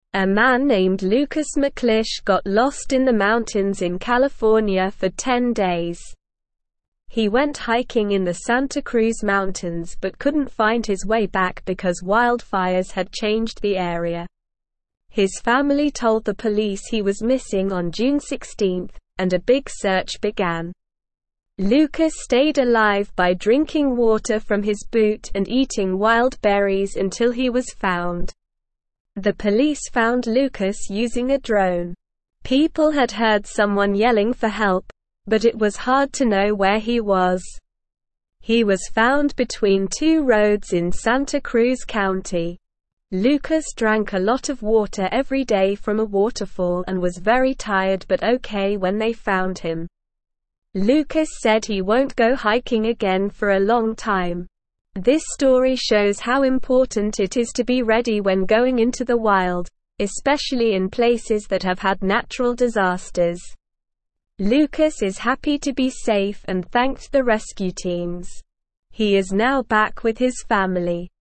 A man named Lucas McLish got lost in the mountains in California for 10 days. He went hiking in the Santa Cruz Mountains but couldn't find his way back because wildfires had changed the area. His family told the police he was missing on June 16, and a big search began. Lucas stayed alive by drinking water from his boot and eating wild berries until he was found. The police found Lucas using a drone. People had heard someone yelling for help, but it was hard to know where he was. He was found between two roads in Santa Cruz County. Lucas drank a lot of water every day from a waterfall and was very tired but okay when they found him. Lucas said he won't go hiking again for a long time. This story shows how important it is to be ready when going into the wild, especially in places that have had natural disasters. Lucas is happy to be safe and thanked the rescue teams. He is now back with his family.